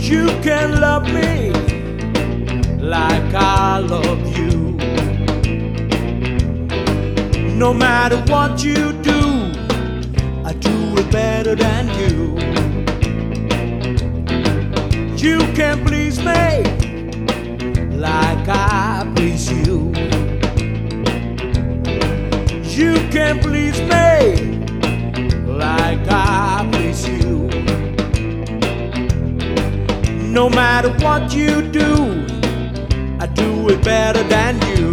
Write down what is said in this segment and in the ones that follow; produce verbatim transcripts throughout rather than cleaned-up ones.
You can love me like I love you. No matter what you do, I do it better than you. You can please me like I please you. You can please me like I please you. No matter what you do, I do it better than you.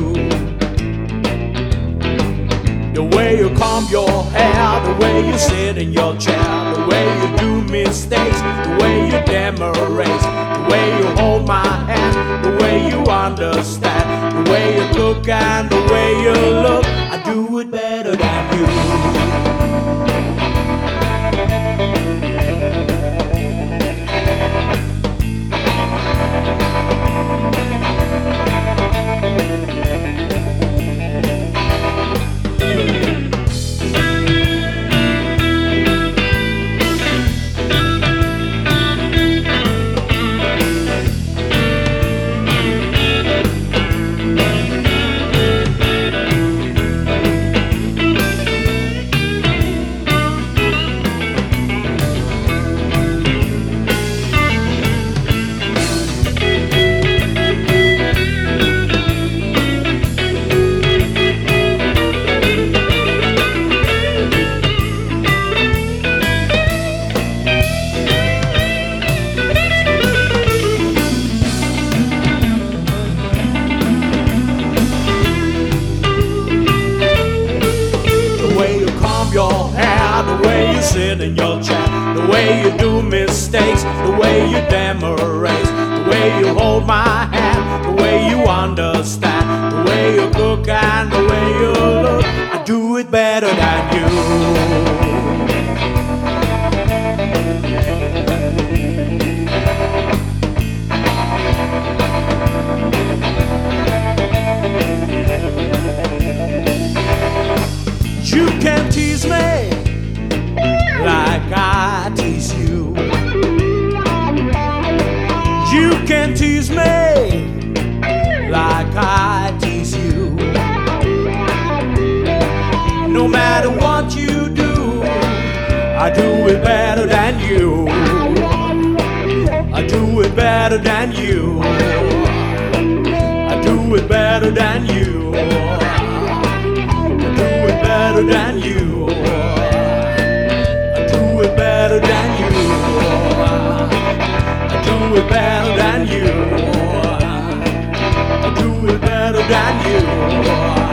The way you comb your hair, the way you sit in your chair, the way you do mistakes, the way you demorate, the way you hold my hand, the way you understand, the way you look and the way you look, I do it better than you. The way you sit in your chair, the way you do mistakes, the way you demorate, the way you hold my hand, the way you understand, the way you look and the way you look, I do it better than you. You can tease me like I tease you. You can tease me like I tease you. No matter what you do, I do it better than you. I do it better than you. I do it better than you. I do it better than you. Better than you. I do it better than you. I do it better than you.